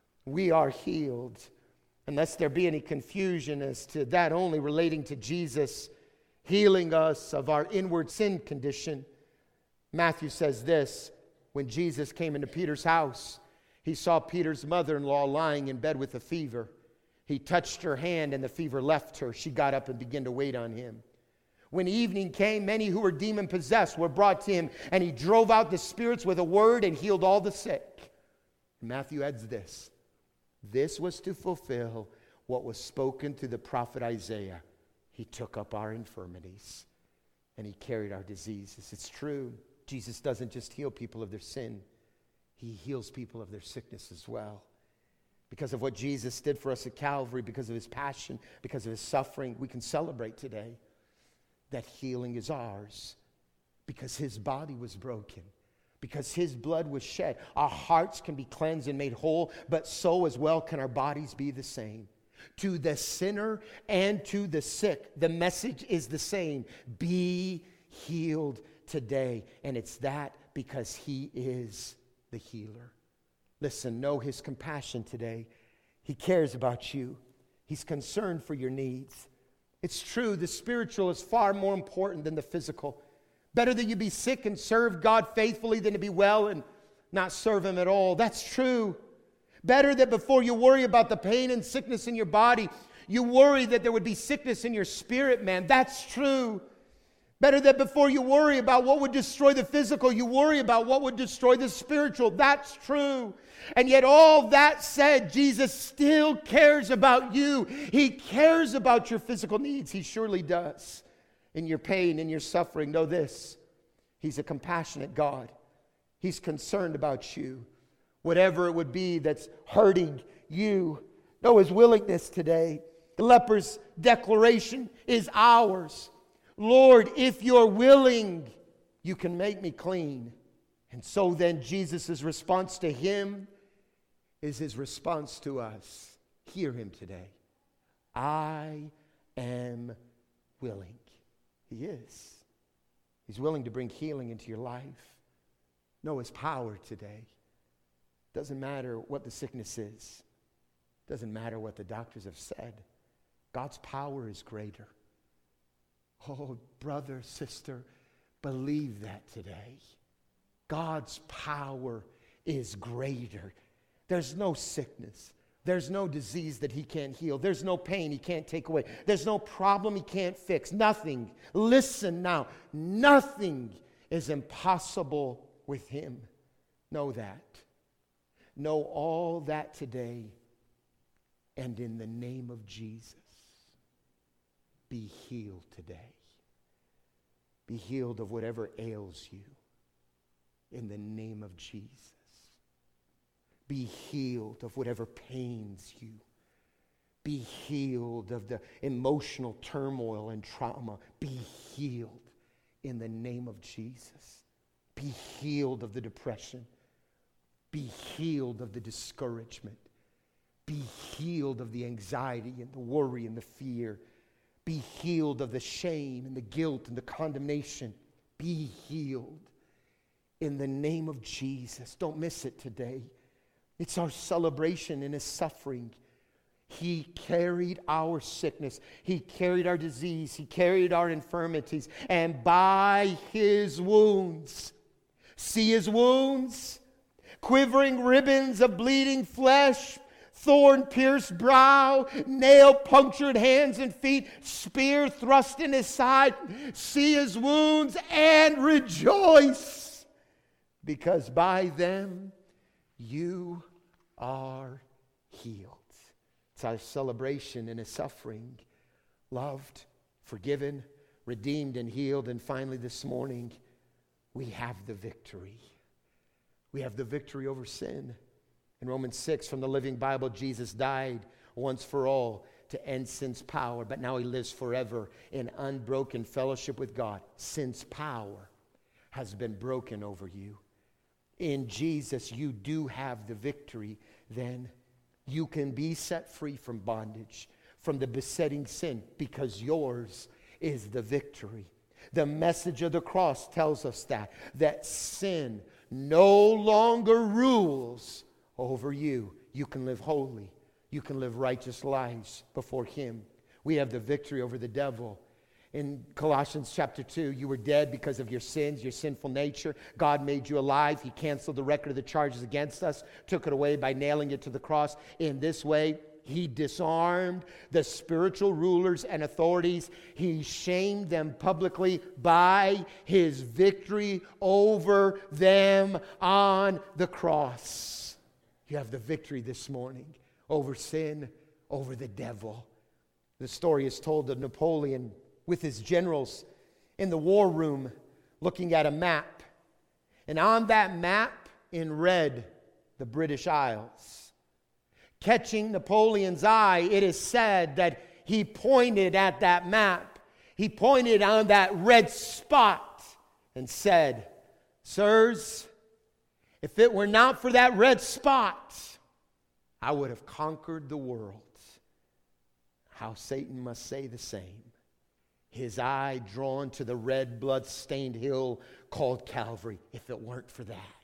we are healed. Unless there be any confusion as to that only relating to Jesus healing us of our inward sin condition. Matthew says this, when Jesus came into Peter's house, He saw Peter's mother-in-law lying in bed with a fever. He touched her hand and the fever left her. She got up and began to wait on Him. When evening came, many who were demon-possessed were brought to Him, and He drove out the spirits with a word and healed all the sick. Matthew adds this. This was to fulfill what was spoken through the prophet Isaiah. He took up our infirmities and He carried our diseases. It's true. Jesus doesn't just heal people of their sin. He heals people of their sickness as well. Because of what Jesus did for us at Calvary, because of His passion, because of His suffering, we can celebrate today that healing is ours. Because His body was broken. Because His blood was shed. Our hearts can be cleansed and made whole, but so as well can our bodies be the same. To the sinner and to the sick, the message is the same. Be healed today. And it's that because He is the healer. Listen, know His compassion today. He cares about you. He's concerned for your needs. It's true, the spiritual is far more important than the physical. Better that you be sick and serve God faithfully than to be well and not serve Him at all. That's true. Better that before you worry about the pain and sickness in your body, you worry that there would be sickness in your spirit, man. That's true. Better that before you worry about what would destroy the physical, you worry about what would destroy the spiritual. That's true. And yet all that said, Jesus still cares about you. He cares about your physical needs. He surely does. In your pain, in your suffering, know this. He's a compassionate God. He's concerned about you. Whatever it would be that's hurting you, know His willingness today. The leper's declaration is ours. Lord, if you're willing, you can make me clean. And so then Jesus' response to him is His response to us. Hear Him today. I am willing. He is. He's willing to bring healing into your life. Know His power today. Doesn't matter what the sickness is. Doesn't matter what the doctors have said. God's power is greater. Oh, brother, sister, believe that today. God's power is greater. There's no sickness. There's no disease that He can't heal. There's no pain He can't take away. There's no problem He can't fix. Nothing. Listen now. Nothing is impossible with Him. Know that. Know all that today. And in the name of Jesus, be healed today. Be healed of whatever ails you. In the name of Jesus. Be healed of whatever pains you. Be healed of the emotional turmoil and trauma. Be healed in the name of Jesus. Be healed of the depression. Be healed of the discouragement. Be healed of the anxiety and the worry and the fear. Be healed of the shame and the guilt and the condemnation. Be healed in the name of Jesus. Don't miss it today. It's our celebration in His suffering. He carried our sickness. He carried our disease. He carried our infirmities. And by His wounds, see His wounds? Quivering ribbons of bleeding flesh, thorn-pierced brow, nail-punctured hands and feet, spear thrust in His side. See His wounds and rejoice, because by them you are healed. It's our celebration in His suffering. Loved, forgiven, redeemed, and healed. And finally this morning, we have the victory. We have the victory over sin. In Romans 6 from the Living Bible, Jesus died once for all to end sin's power, but now He lives forever in unbroken fellowship with God. Sin's power has been broken over you. In Jesus, you do have the victory. Then you can be set free from bondage, from the besetting sin, because yours is the victory. The message of the cross tells us that sin no longer rules over you. You can live holy. You can live righteous lives before Him. We have the victory over the devil. In Colossians chapter 2, you were dead because of your sins, your sinful nature. God made you alive. He canceled the record of the charges against us, took it away by nailing it to the cross. In this way, He disarmed the spiritual rulers and authorities. He shamed them publicly by His victory over them on the cross. You have the victory this morning over sin, over the devil. The story is told of Napoleon with his generals in the war room looking at a map. And on that map, in red, the British Isles. Catching Napoleon's eye, it is said that he pointed at that map. He pointed on that red spot and said, "Sirs, if it were not for that red spot, I would have conquered the world." How Satan must say the same. His eye drawn to the red blood-stained hill called Calvary. If it weren't for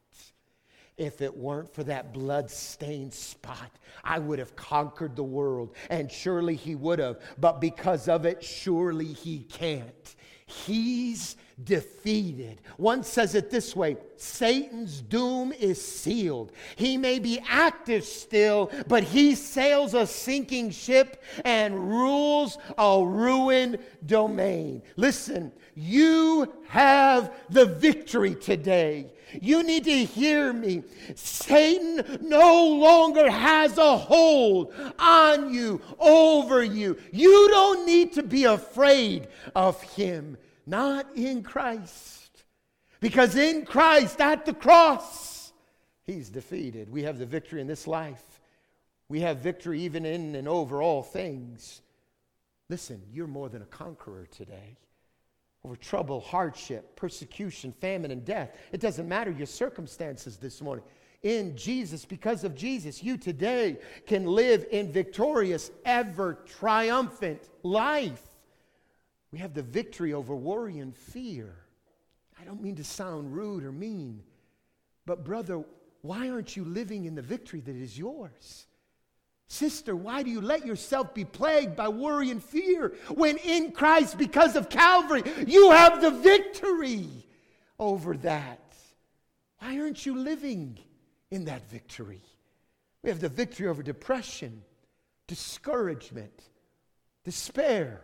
that blood-stained spot, I would have conquered the world. And surely he would have. But because of it, surely he can't. He's defeated. One says it this way: Satan's doom is sealed. He may be active still, but he sails a sinking ship and rules a ruined domain. Listen, you have the victory today. You need to hear me. Satan no longer has a hold on you, over you. You don't need to be afraid of him. Not in Christ. Because in Christ, at the cross, he's defeated. We have the victory in this life. We have victory even in and over all things. Listen, you're more than a conqueror today. Over trouble, hardship, persecution, famine, and death. It doesn't matter your circumstances this morning. In Jesus, because of Jesus, you today can live in victorious, ever triumphant life. We have the victory over worry and fear. I don't mean to sound rude or mean, but brother, why aren't you living in the victory that is yours? Sister, why do you let yourself be plagued by worry and fear when in Christ, because of Calvary, you have the victory over that? Why aren't you living in that victory? We have the victory over depression, discouragement, despair.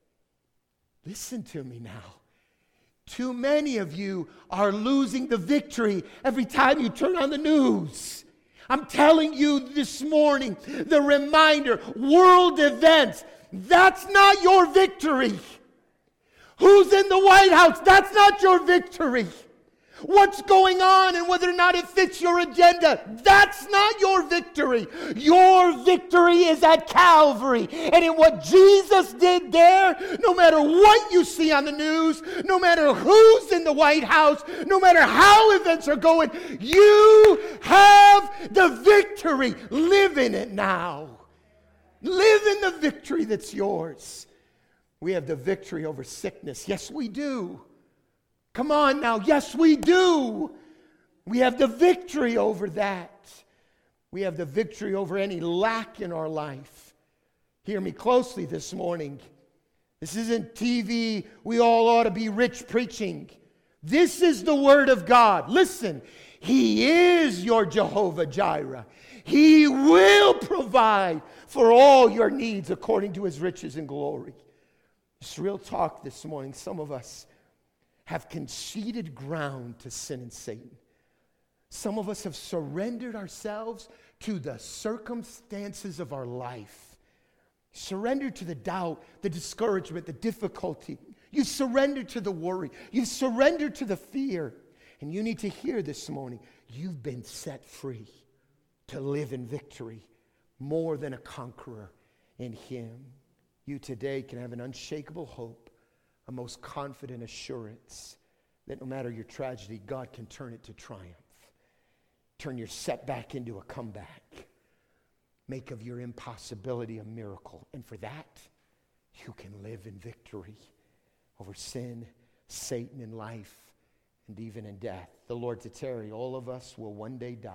Listen to me now. Too many of you are losing the victory every time you turn on the news. I'm telling you this morning, the reminder, world events, that's not your victory. Who's in the White House? That's not your victory. What's going on and whether or not it fits your agenda, that's not your victory. Your victory is at Calvary. And in what Jesus did there, no matter what you see on the news, no matter who's in the White House, no matter how events are going, you have the victory. Live in it now. Live in the victory that's yours. We have the victory over sickness. Yes, we do. Come on now. Yes, we do. We have the victory over that. We have the victory over any lack in our life. Hear me closely this morning. This isn't TV, we all ought to be rich preaching. This is the Word of God. Listen, He is your Jehovah Jireh. He will provide for all your needs according to His riches and glory. It's real talk this morning. Some of us have conceded ground to sin and Satan. Some of us have surrendered ourselves to the circumstances of our life. Surrendered to the doubt, the discouragement, the difficulty. You surrendered to the worry. You surrendered to the fear. And you need to hear this morning, you've been set free to live in victory, more than a conqueror in Him. You today can have an unshakable hope, a most confident assurance that no matter your tragedy, God can turn it to triumph. Turn your setback into a comeback. Make of your impossibility a miracle. And for that, you can live in victory over sin, Satan, and life, and even in death. The Lord to tarry, all of us will one day die.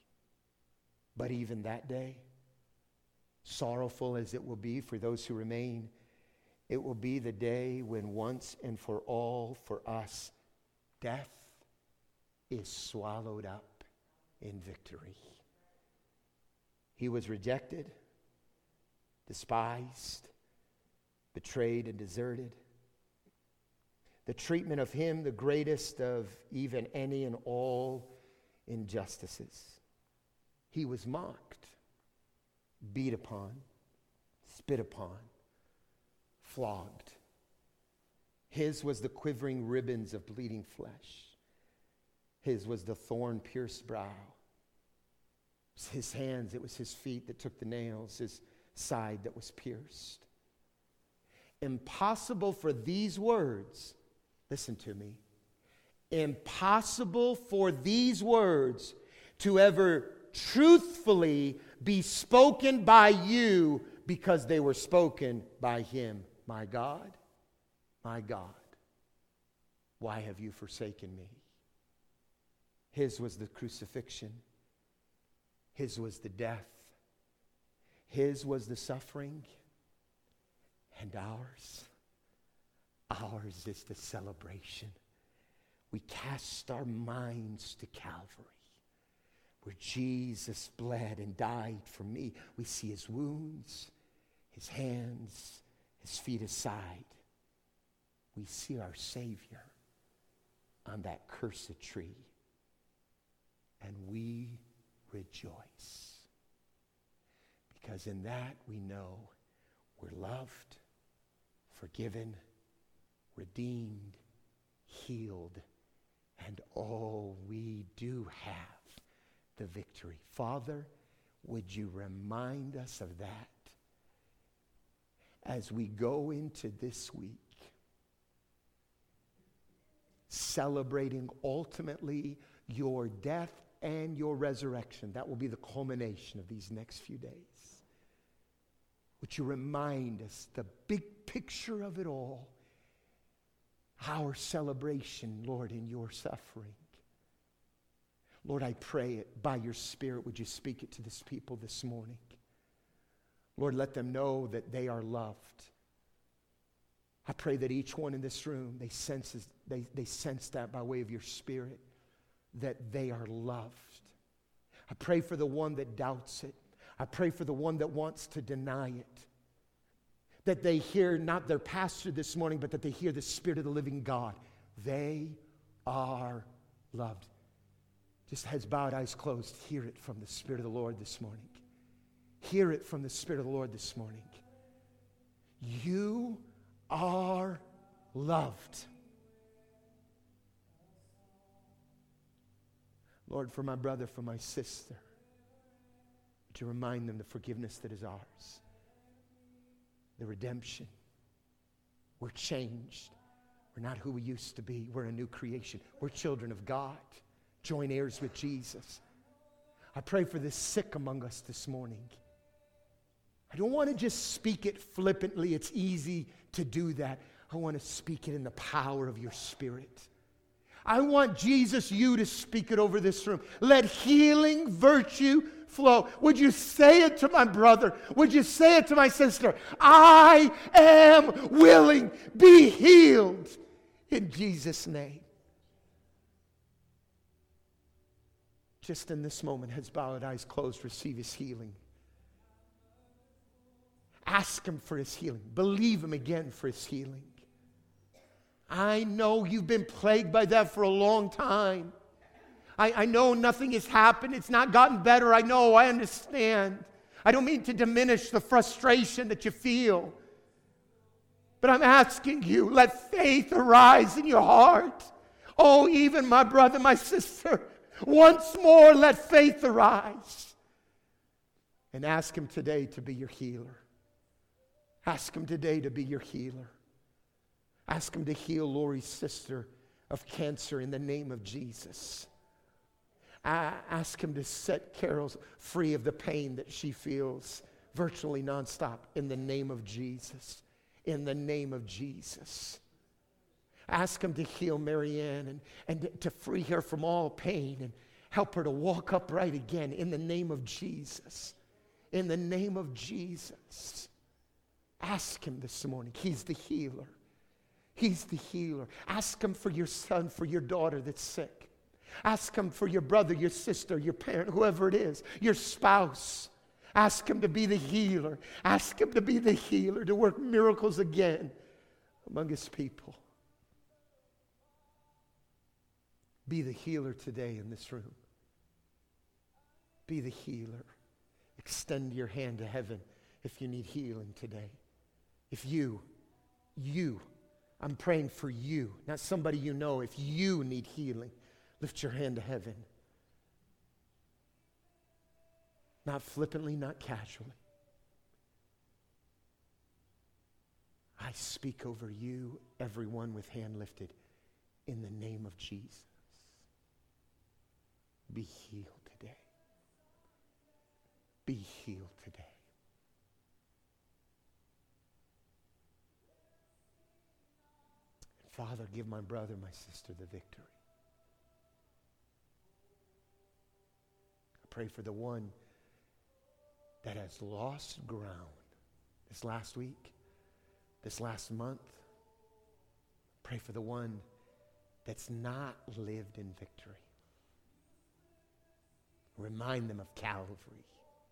But even that day, sorrowful as it will be for those who remain, it will be the day when once and for all for us, death is swallowed up in victory. He was rejected, despised, betrayed, and deserted. The treatment of Him, the greatest of even any and all injustices. He was mocked, beat upon, spit upon, flogged. His was the quivering ribbons of bleeding flesh. His was the thorn-pierced brow. It was His hands, it was His feet that took the nails, His side that was pierced. Impossible for these words, listen to me, impossible for these words to ever truthfully be spoken by you because they were spoken by Him. My God, why have you forsaken me? His was the crucifixion. His was the death. His was the suffering. And ours is the celebration. we cast our minds to Calvary, where Jesus bled and died for me. We see his wounds, his hands, his feet, his side. We see our Savior on that cursed tree, and we rejoice. Because in that we know we're loved, forgiven, redeemed, healed, and oh, we do have the victory. Father, would you remind us of that as we go into this week, celebrating ultimately your death and your resurrection. That will be the culmination of these next few days. Would you remind us the big picture of it all, our celebration, Lord, in your suffering. Lord, I pray it by your Spirit. Would you speak it to this people this morning? Lord, let them know that they are loved. I pray that each one in this room, they sense that by way of your Spirit, that they are loved. I pray for the one that doubts it. I pray for the one that wants to deny it. That they hear not their pastor this morning, but that they hear the Spirit of the living God. They are loved. Just heads bowed, eyes closed. Hear it from the Spirit of the Lord this morning. Hear it from the Spirit of the Lord this morning. You are loved. Lord, for my brother, for my sister, to remind them the forgiveness that is ours, the redemption. We're changed. We're not who we used to be. We're a new creation. We're children of God, joint heirs with Jesus. I pray for the sick among us this morning. I don't want to just speak it flippantly. It's easy to do that. I want to speak it in the power of your Spirit. I want Jesus, you to speak it over this room. Let healing virtue flow. Would you say it to my brother? Would you say it to my sister? I am willing. Be healed in Jesus' name. Just in this moment, heads bowed, eyes closed, receive his healing. Ask him for his healing. Believe him again for his healing. I know you've been plagued by that for a long time. I know nothing has happened. It's not gotten better. I know. I understand. I don't mean to diminish the frustration that you feel. But I'm asking you, let faith arise in your heart. Oh, even my brother, my sister, once more let faith arise. And ask him today to be your healer. Ask him today to be your healer. Ask him to heal Lori's sister of cancer in the name of Jesus. Ask him to set Carol free of the pain that she feels virtually nonstop in the name of Jesus. In the name of Jesus. Ask him to heal Marianne and to free her from all pain and help her to walk upright again in the name of Jesus. In the name of Jesus. Ask him this morning. He's the healer. He's the healer. Ask him for your son, for your daughter that's sick. Ask him for your brother, your sister, your parent, whoever it is, your spouse. Ask him to be the healer. Ask him to be the healer, to work miracles again among his people. Be the healer today in this room. Be the healer. Extend your hand to heaven if you need healing today. If you, I'm praying for you, not somebody you know. If you need healing, lift your hand to heaven. Not flippantly, not casually. I speak over you, everyone with hand lifted, in the name of Jesus. Be healed today. Be healed today. Father, give my brother, my sister the victory. I pray for the one that has lost ground this last week, this last month. Pray for the one that's not lived in victory. Remind them of Calvary.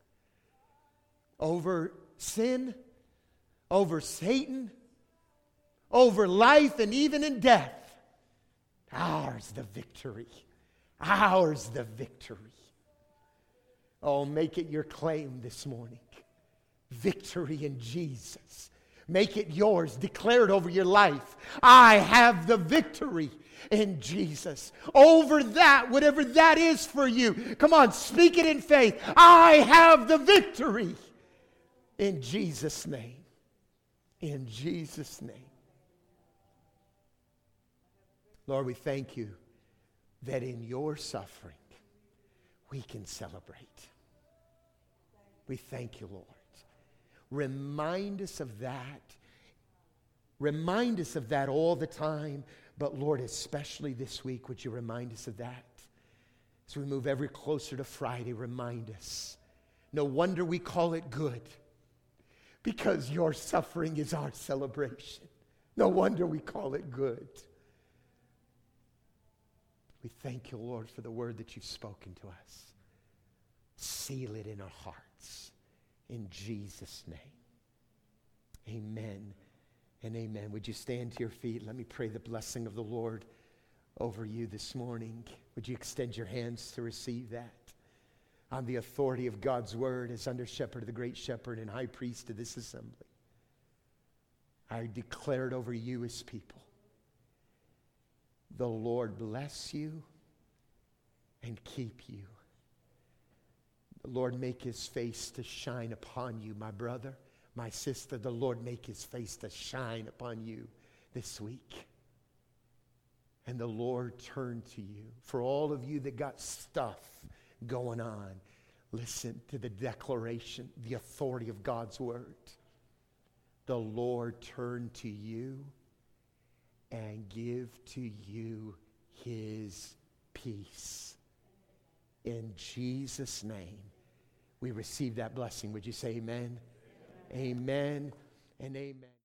Over sin, over Satan, over life, and even in death. Ours the victory. Ours the victory. Oh, make it your claim this morning. Victory in Jesus. Make it yours. Declare it over your life. I have the victory in Jesus. Over that, whatever that is for you. Come on, speak it in faith. I have the victory in Jesus' name. In Jesus' name. Lord, we thank you that in your suffering, we can celebrate. We thank you, Lord. Remind us of that. Remind us of that all the time. But Lord, especially this week, would you remind us of that? As we move ever closer to Friday, remind us. No wonder we call it good. Because your suffering is our celebration. No wonder we call it good. We thank you, Lord, for the word that you've spoken to us. Seal it in our hearts. In Jesus' name. Amen and amen. Would you stand to your feet? Let me pray the blessing of the Lord over you this morning. Would you extend your hands to receive that? On the authority of God's word as under shepherd of the great shepherd and high priest of this assembly, I declare it over you as people. The Lord bless you and keep you. The Lord make his face to shine upon you, my brother, my sister. The Lord make his face to shine upon you this week. And the Lord turn to you. For all of you that got stuff going on, listen to the declaration, the authority of God's word. The Lord turn to you and give to you his peace. In Jesus' name, we receive that blessing. Would you say amen? Amen, amen and amen.